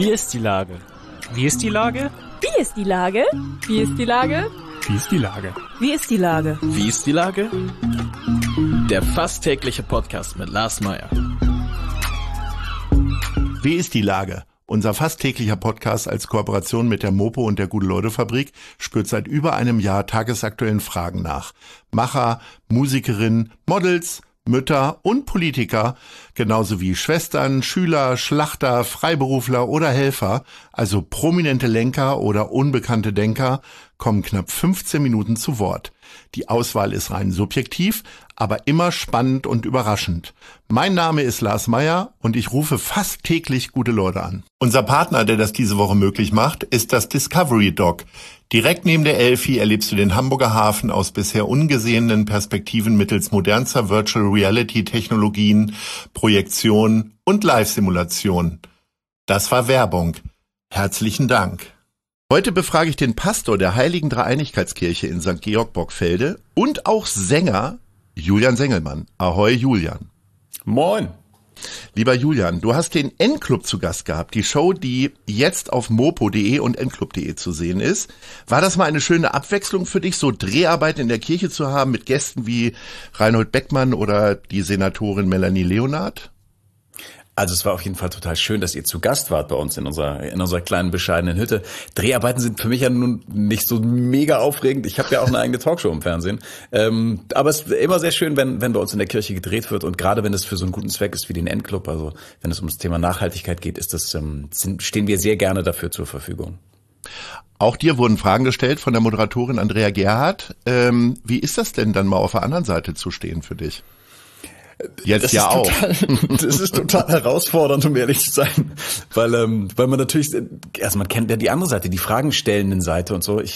Wie ist die Lage? Wie ist die Lage? Wie ist die Lage? Wie ist die Lage? Wie ist die Lage? Wie ist die Lage? Wie ist die Lage? Der fast tägliche Podcast mit Lars Meyer. Wie ist die Lage? Unser fast täglicher Podcast als Kooperation mit der Mopo und der Gute-Leute-Fabrik spürt seit über einem Jahr tagesaktuellen Fragen nach. Macher, Musikerinnen, Models, Mütter und Politiker, genauso wie Schwestern, Schüler, Schlachter, Freiberufler oder Helfer, also prominente Lenker oder unbekannte Denker, kommen knapp 15 Minuten zu Wort. Die Auswahl ist rein subjektiv, aber immer spannend und überraschend. Mein Name ist Lars Meyer und ich rufe fast täglich gute Leute an. Unser Partner, der das diese Woche möglich macht, ist das Discovery Dock. Direkt neben der Elfi erlebst du den Hamburger Hafen aus bisher ungesehenen Perspektiven mittels modernster Virtual Reality Technologien, Projektion und Live-Simulation. Das war Werbung. Herzlichen Dank. Heute befrage ich den Pastor der Heiligen Dreieinigkeitskirche in St. Georg-Bockfelde und auch Sänger Julian Sengelmann. Ahoi Julian. Moin. Lieber Julian, du hast den N-Club zu Gast gehabt, die Show, die jetzt auf mopo.de und nclub.de zu sehen ist. War das mal eine schöne Abwechslung für dich, so Dreharbeiten in der Kirche zu haben mit Gästen wie Reinhold Beckmann oder die Senatorin Melanie Leonard? Also es war auf jeden Fall total schön, dass ihr zu Gast wart bei uns in unserer kleinen, bescheidenen Hütte. Dreharbeiten sind für mich ja nun nicht so mega aufregend. Ich habe ja auch eine eigene Talkshow im Fernsehen. Aber es ist immer sehr schön, wenn bei uns in der Kirche gedreht wird. Und gerade wenn es für so einen guten Zweck ist wie den N-Club, also wenn es um das Thema Nachhaltigkeit geht, stehen wir sehr gerne dafür zur Verfügung. Auch dir wurden Fragen gestellt von der Moderatorin Andrea Gerhardt. Wie ist das denn dann mal auf der anderen Seite zu stehen für dich? Jetzt das ja auch. Das ist total herausfordernd, um ehrlich zu sein, weil man natürlich, also man kennt ja die andere Seite, die fragenstellenden Seite und so. Ich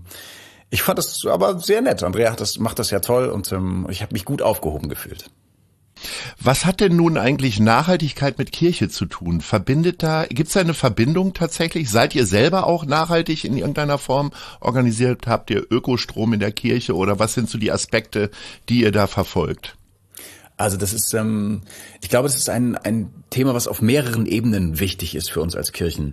fand das aber sehr nett. Andrea macht das ja toll und ich habe mich gut aufgehoben gefühlt. Was hat denn nun eigentlich Nachhaltigkeit mit Kirche zu tun? Gibt's da eine Verbindung tatsächlich? Seid ihr selber auch nachhaltig in irgendeiner Form organisiert? Habt ihr Ökostrom in der Kirche oder was sind so die Aspekte, die ihr da verfolgt? Also das ist, ich glaube, das ist ein Thema, was auf mehreren Ebenen wichtig ist für uns als Kirchen.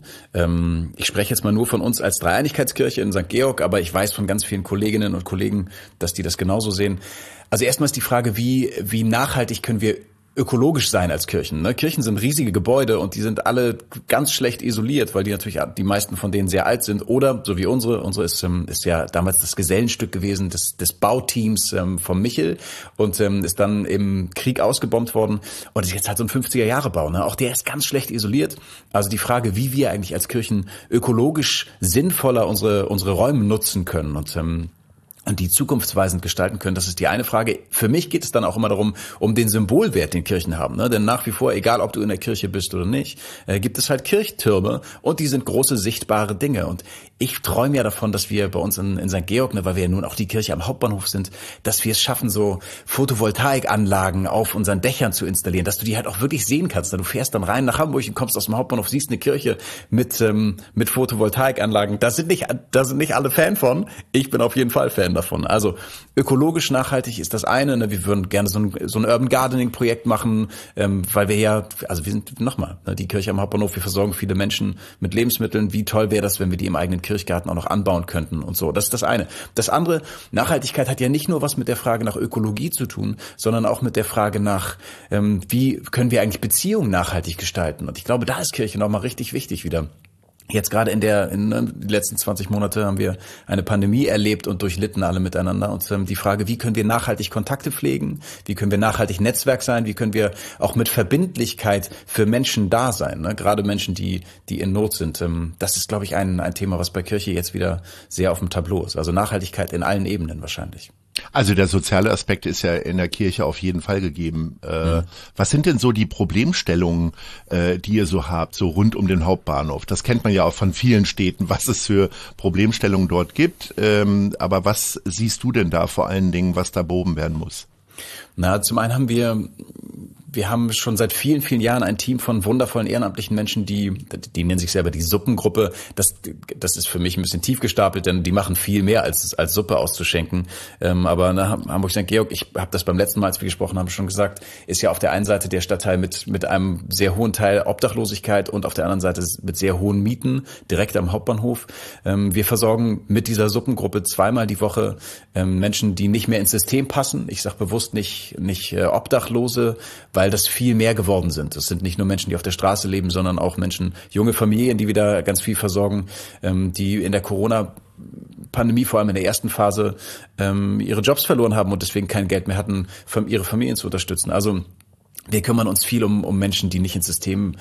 Ich spreche jetzt mal nur von uns als Dreieinigkeitskirche in St. Georg, aber ich weiß von ganz vielen Kolleginnen und Kollegen, dass die das genauso sehen. Also erstmal ist die Frage, wie nachhaltig können wir ökologisch sein als Kirchen. Ne? Kirchen sind riesige Gebäude und die sind alle ganz schlecht isoliert, weil die natürlich die meisten von denen sehr alt sind. Oder, so wie unsere ist ja damals das Gesellenstück gewesen des Bauteams vom Michel und ist dann im Krieg ausgebombt worden und ist jetzt halt so ein 50er-Jahre-Bau. Ne? Auch der ist ganz schlecht isoliert. Also die Frage, wie wir eigentlich als Kirchen ökologisch sinnvoller unsere Räume nutzen können und die zukunftsweisend gestalten können, das ist die eine Frage. Für mich geht es dann auch immer darum, um den Symbolwert, den Kirchen haben. Ne? Denn nach wie vor, egal ob du in der Kirche bist oder nicht, gibt es halt Kirchtürme und die sind große sichtbare Dinge. Und ich träume ja davon, dass wir bei uns in St. Georg, ne, weil wir ja nun auch die Kirche am Hauptbahnhof sind, dass wir es schaffen, so Photovoltaikanlagen auf unseren Dächern zu installieren, dass du die halt auch wirklich sehen kannst. Du fährst dann rein nach Hamburg und kommst aus dem Hauptbahnhof, siehst eine Kirche mit Photovoltaikanlagen. Da sind nicht alle Fan von. Ich bin auf jeden Fall Fan davon. Also ökologisch nachhaltig ist das eine. Ne? Wir würden gerne so ein Urban Gardening Projekt machen, weil wir sind nochmal, ne, die Kirche am Hauptbahnhof, wir versorgen viele Menschen mit Lebensmitteln. Wie toll wäre das, wenn wir die im eigenen Kirchgarten auch noch anbauen könnten und so. Das ist das eine. Das andere, Nachhaltigkeit hat ja nicht nur was mit der Frage nach Ökologie zu tun, sondern auch mit der Frage nach, wie können wir eigentlich Beziehungen nachhaltig gestalten? Und ich glaube, da ist Kirche nochmal richtig wichtig wieder. Jetzt gerade in die letzten 20 Monate haben wir eine Pandemie erlebt und durchlitten alle miteinander. Und die Frage, wie können wir nachhaltig Kontakte pflegen? Wie können wir nachhaltig Netzwerk sein? Wie können wir auch mit Verbindlichkeit für Menschen da sein? Ne? Gerade Menschen, die in Not sind. Das ist, glaube ich, ein Thema, was bei Kirche jetzt wieder sehr auf dem Tableau ist. Also Nachhaltigkeit in allen Ebenen wahrscheinlich. Also der soziale Aspekt ist ja in der Kirche auf jeden Fall gegeben. Was sind denn so die Problemstellungen, die ihr so habt, so rund um den Hauptbahnhof? Das kennt man ja auch von vielen Städten, was es für Problemstellungen dort gibt. Aber was siehst du denn da vor allen Dingen, was da behoben werden muss? Na, zum einen haben wir wir haben schon seit vielen, vielen Jahren ein Team von wundervollen ehrenamtlichen Menschen, die nennen sich selber die Suppengruppe. Das ist für mich ein bisschen tief gestapelt, denn die machen viel mehr als Suppe auszuschenken. Aber Hamburg St. Georg, ich habe das beim letzten Mal, als wir gesprochen haben, schon gesagt, ist ja auf der einen Seite der Stadtteil mit einem sehr hohen Teil Obdachlosigkeit und auf der anderen Seite mit sehr hohen Mieten direkt am Hauptbahnhof. Wir versorgen mit dieser Suppengruppe zweimal die Woche Menschen, die nicht mehr ins System passen. Ich sage bewusst nicht Obdachlose, weil das viel mehr geworden sind. Das sind nicht nur Menschen, die auf der Straße leben, sondern auch Menschen, junge Familien, die wieder ganz viel versorgen, die in der Corona-Pandemie, vor allem in der ersten Phase, ihre Jobs verloren haben und deswegen kein Geld mehr hatten, ihre Familien zu unterstützen. Also wir kümmern uns viel um Menschen, die nicht ins System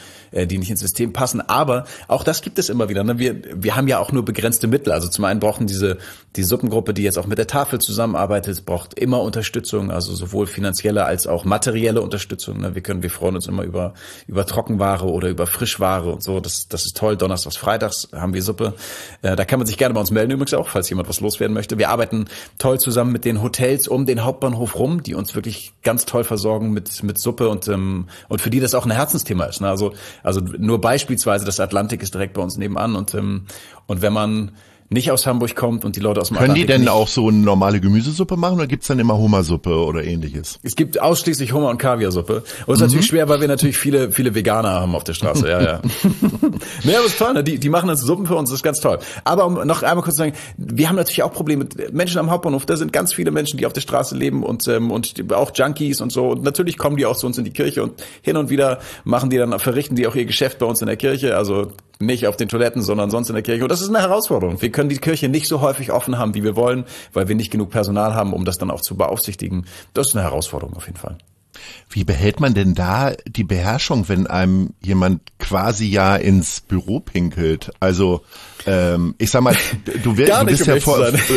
passen. Aber auch das gibt es immer wieder. Ne? Wir haben ja auch nur begrenzte Mittel. Also zum einen brauchen die Suppengruppe, die jetzt auch mit der Tafel zusammenarbeitet, braucht immer Unterstützung, also sowohl finanzielle als auch materielle Unterstützung. Ne? Wir freuen uns immer über Trockenware oder über Frischware und so. Das ist toll. Donnerstags, Freitags haben wir Suppe. Da kann man sich gerne bei uns melden, übrigens auch, falls jemand was loswerden möchte. Wir arbeiten toll zusammen mit den Hotels um den Hauptbahnhof rum, die uns wirklich ganz toll versorgen mit Suppe und für die das auch ein Herzensthema ist. Ne? Also nur beispielsweise das Atlantik ist direkt bei uns nebenan und wenn man nicht aus Hamburg kommt und die Leute aus dem Atlantik. Können die denn nicht auch so eine normale Gemüsesuppe machen oder gibt's dann immer Hummersuppe oder ähnliches? Es gibt ausschließlich Hummer- und Kaviarsuppe. Und es ist natürlich schwer, weil wir natürlich viele Veganer haben auf der Straße. Ja. Nee, aber ist toll, ne? Die machen das Suppen für uns, das ist ganz toll. Aber um noch einmal kurz zu sagen, wir haben natürlich auch Probleme mit Menschen am Hauptbahnhof. Da sind ganz viele Menschen, die auf der Straße leben und auch Junkies und so. Und natürlich kommen die auch zu uns in die Kirche und hin und wieder verrichten die auch ihr Geschäft bei uns in der Kirche. Also nicht auf den Toiletten, sondern sonst in der Kirche. Und das ist eine Herausforderung. Wir können die Kirche nicht so häufig offen haben, wie wir wollen, weil wir nicht genug Personal haben, um das dann auch zu beaufsichtigen. Das ist eine Herausforderung auf jeden Fall. Wie behält man denn da die Beherrschung, wenn einem jemand quasi ja ins Büro pinkelt? Also ich sag mal, du bist ja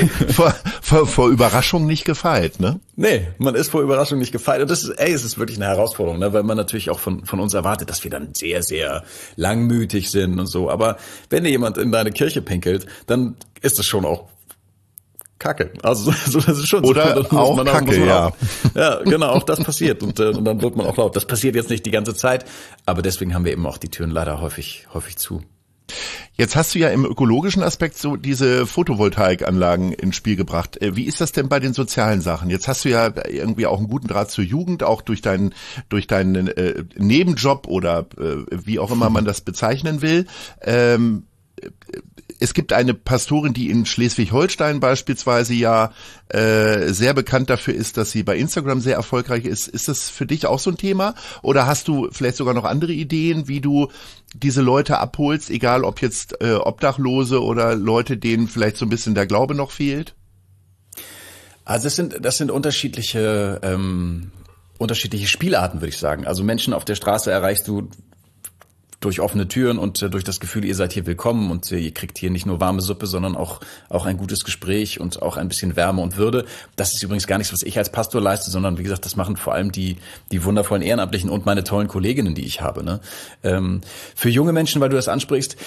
vor Überraschung nicht gefeit, ne? Nee, man ist vor Überraschung nicht gefeit. Und es ist wirklich eine Herausforderung, ne? Weil man natürlich auch von uns erwartet, dass wir dann sehr, sehr langmütig sind und so. Aber wenn dir jemand in deine Kirche pinkelt, dann ist das schon auch Kacke. Also das ist schon oder so, auch Kacke, ja. Ja, genau, auch das passiert und dann wird man auch laut. Das passiert jetzt nicht die ganze Zeit, aber deswegen haben wir eben auch die Türen leider häufig zu. Jetzt hast du ja im ökologischen Aspekt so diese Photovoltaikanlagen ins Spiel gebracht. Wie ist das denn bei den sozialen Sachen? Jetzt hast du ja irgendwie auch einen guten Draht zur Jugend, auch durch deinen Nebenjob oder wie auch immer man das bezeichnen will. Es gibt eine Pastorin, die in Schleswig-Holstein beispielsweise ja sehr bekannt dafür ist, dass sie bei Instagram sehr erfolgreich ist. Ist das für dich auch so ein Thema? Oder hast du vielleicht sogar noch andere Ideen, wie du diese Leute abholst, egal ob jetzt Obdachlose oder Leute, denen vielleicht so ein bisschen der Glaube noch fehlt? Also das sind unterschiedliche Spielarten, würde ich sagen. Also Menschen auf der Straße erreichst du durch offene Türen und durch das Gefühl, ihr seid hier willkommen und ihr kriegt hier nicht nur warme Suppe, sondern auch ein gutes Gespräch und auch ein bisschen Wärme und Würde. Das ist übrigens gar nichts, was ich als Pastor leiste, sondern wie gesagt, das machen vor allem die wundervollen Ehrenamtlichen und meine tollen Kolleginnen, die ich habe. Ne? Für junge Menschen, weil du das ansprichst,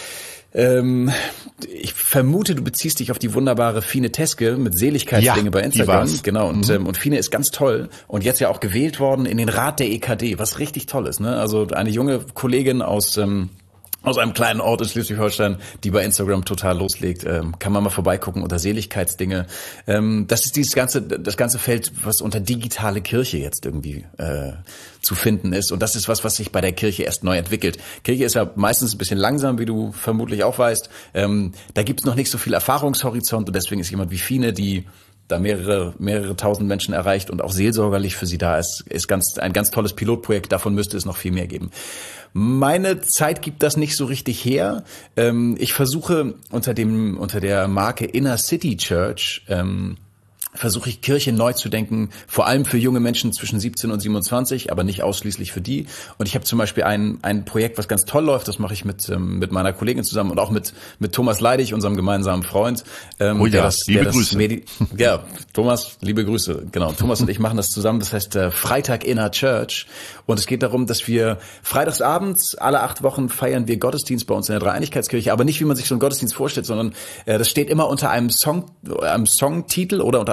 ich vermute, du beziehst dich auf die wunderbare Fine Teske mit Seligkeitsdinge bei Instagram. Genau, und Fine ist ganz toll und jetzt ja auch gewählt worden in den Rat der EKD, was richtig toll ist. Ne? Also eine junge Kollegin aus einem kleinen Ort in Schleswig-Holstein, die bei Instagram total loslegt, kann man mal vorbeigucken unter Seligkeitsdinge. Das ist das ganze Feld, was unter digitale Kirche jetzt irgendwie zu finden ist. Und das ist was sich bei der Kirche erst neu entwickelt. Kirche ist ja meistens ein bisschen langsam, wie du vermutlich auch weißt. Da gibt's noch nicht so viel Erfahrungshorizont und deswegen ist jemand wie Fine, die da mehrere tausend Menschen erreicht und auch seelsorgerlich für sie da ist ein ganz tolles Pilotprojekt. Davon müsste es noch viel mehr geben. Meine Zeit gibt das nicht so richtig her. Ich versuche unter der Marke Inner City Church versuche ich Kirche neu zu denken, vor allem für junge Menschen zwischen 17 und 27, aber nicht ausschließlich für die. Und ich habe zum Beispiel ein Projekt, was ganz toll läuft, das mache ich mit meiner Kollegin zusammen und auch mit Thomas Leidig, unserem gemeinsamen Freund. Liebe Grüße. Ja, Thomas, liebe Grüße. Genau, Thomas und ich machen das zusammen, das heißt Freitag Inner Church. Und es geht darum, dass wir freitagsabends, alle 8 Wochen feiern wir Gottesdienst bei uns in der Dreieinigkeitskirche, aber nicht, wie man sich so einen Gottesdienst vorstellt, sondern das steht immer unter einem Songtitel oder unter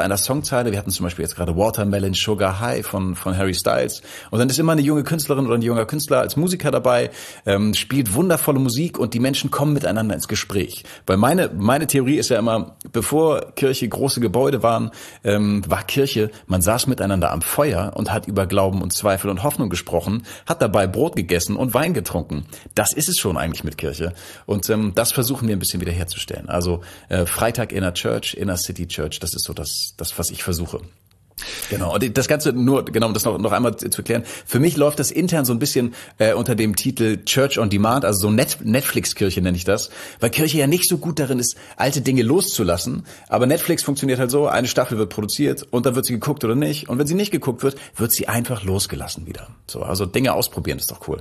einer Songzeile, wir hatten zum Beispiel jetzt gerade Watermelon Sugar High von Harry Styles, und dann ist immer eine junge Künstlerin oder ein junger Künstler als Musiker dabei, spielt wundervolle Musik und die Menschen kommen miteinander ins Gespräch. Weil meine Theorie ist ja immer, bevor Kirche große Gebäude waren, war Kirche, man saß miteinander am Feuer und hat über Glauben und Zweifel und Hoffnung gesprochen, hat dabei Brot gegessen und Wein getrunken. Das ist es schon eigentlich mit Kirche. Und das versuchen wir ein bisschen wieder herzustellen. Also Freitag Inner Church, Inner City Church, das ist so das was ich versuche. Genau, und das Ganze nur, genau, um das noch einmal zu erklären, für mich läuft das intern so ein bisschen unter dem Titel Church on Demand, also so Netflix-Kirche nenne ich das, weil Kirche ja nicht so gut darin ist, alte Dinge loszulassen, aber Netflix funktioniert halt so, eine Staffel wird produziert und dann wird sie geguckt oder nicht, und wenn sie nicht geguckt wird sie einfach losgelassen wieder. So, also Dinge ausprobieren ist doch cool.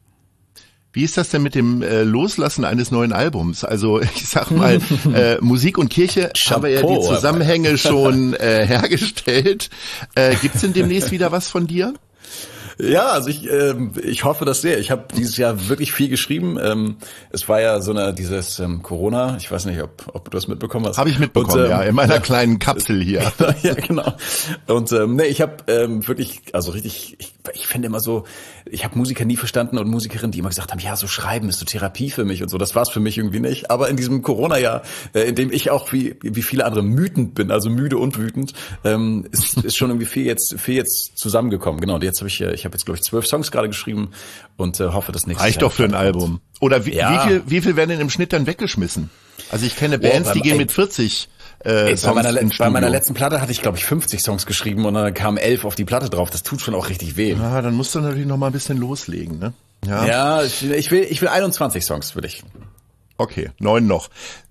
Wie ist das denn mit dem Loslassen eines neuen Albums? Also ich sag mal, Musik und Kirche haben ja die Zusammenhänge schon hergestellt. Gibt's denn demnächst wieder was von dir? Ja, also ich hoffe das sehr. Ich habe dieses Jahr wirklich viel geschrieben. Es war ja so dieses Corona, ich weiß nicht, ob du das mitbekommen hast. Habe ich mitbekommen, ja, in meiner kleinen Kapsel hier. Ja, genau. Und ich habe wirklich, also richtig, ich finde immer so, ich habe Musiker nie verstanden und Musikerinnen, die immer gesagt haben, ja, so schreiben ist so Therapie für mich und so. Das war's für mich irgendwie nicht. Aber in diesem Corona-Jahr, in dem ich auch wie viele andere wütend bin, also müde und wütend, ist schon irgendwie viel jetzt zusammengekommen. Genau. Und jetzt habe ich habe jetzt, glaube ich, 12 Songs gerade geschrieben und hoffe, das nächste Reicht doch für ein Album. Oder wie viel werden denn im Schnitt dann weggeschmissen? Also ich kenne Bands, die gehen mit 40 Songs bei meiner letzten Platte hatte ich, glaube ich, 50 Songs geschrieben und dann kamen 11 auf die Platte drauf. Das tut schon auch richtig weh. Ja, dann musst du natürlich noch mal ein bisschen loslegen, ne? Ja, ich will 21 Songs für dich. Okay, 9 noch.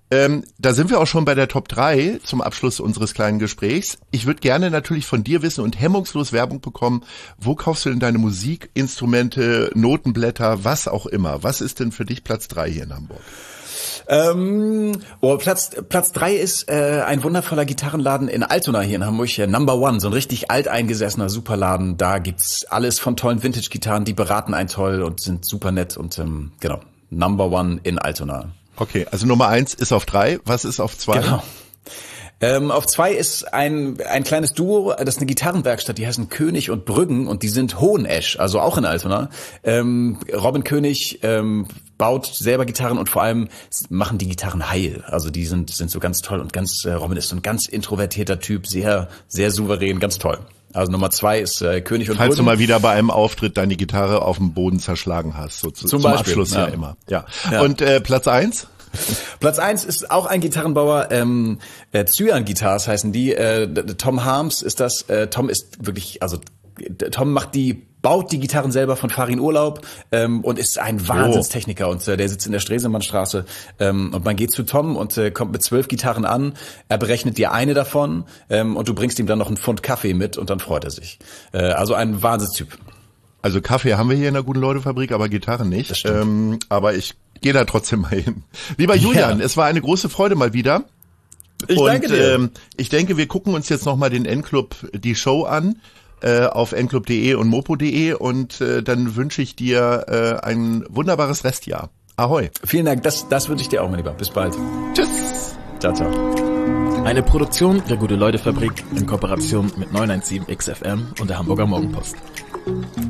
Da sind wir auch schon bei der Top 3 zum Abschluss unseres kleinen Gesprächs. Ich würde gerne natürlich von dir wissen und hemmungslos Werbung bekommen. Wo kaufst du denn deine Musik, Instrumente, Notenblätter, was auch immer? Was ist denn für dich Platz 3 hier in Hamburg? Platz 3 ist ein wundervoller Gitarrenladen in Altona hier in Hamburg, Number One, so ein richtig alteingesessener Superladen. Da gibt's alles von tollen Vintage-Gitarren, die beraten einen toll und sind super nett und genau, Number One in Altona. Okay, also Nummer 1 ist auf 3, was ist auf 2? Genau. Auf 2 ist ein kleines Duo, das ist eine Gitarrenwerkstatt, die heißen König und Brüggen und die sind Hohenesch, also auch in Altona. Robin König baut selber Gitarren und vor allem machen die Gitarren heil. Also die sind so ganz toll und Robin ist so ein ganz introvertierter Typ, sehr, sehr souverän, ganz toll. Also Nummer 2 ist König und Brüggen. Falls du mal wieder bei einem Auftritt deine Gitarre auf dem Boden zerschlagen hast, so zum Abschluss ja immer. Ja. Und Platz 1? Platz 1 ist auch ein Gitarrenbauer, Cyan Guitars heißen die, Tom Harms ist das, Tom ist wirklich, also Tom baut die Gitarren selber von Farin Urlaub und ist ein Wahnsinnstechniker und der sitzt in der Stresemannstraße und man geht zu Tom und kommt mit 12 Gitarren an, er berechnet dir eine davon und du bringst ihm dann noch einen Pfund Kaffee mit und dann freut er sich. Also ein Wahnsinnstyp. Also Kaffee haben wir hier in der Guten-Leute-Fabrik, aber Gitarren nicht. Das stimmt. Aber ich gehe da trotzdem mal hin. Lieber Julian, es war eine große Freude mal wieder. Ich danke dir. Ich denke, wir gucken uns jetzt nochmal den N-Club, die Show an, auf nclub.de und mopo.de und dann wünsche ich dir ein wunderbares Restjahr. Ahoi. Vielen Dank, das wünsche ich dir auch, mein Lieber. Bis bald. Tschüss. Ciao, ciao. Eine Produktion der Gute-Leute-Fabrik in Kooperation mit 917 XFM und der Hamburger Morgenpost.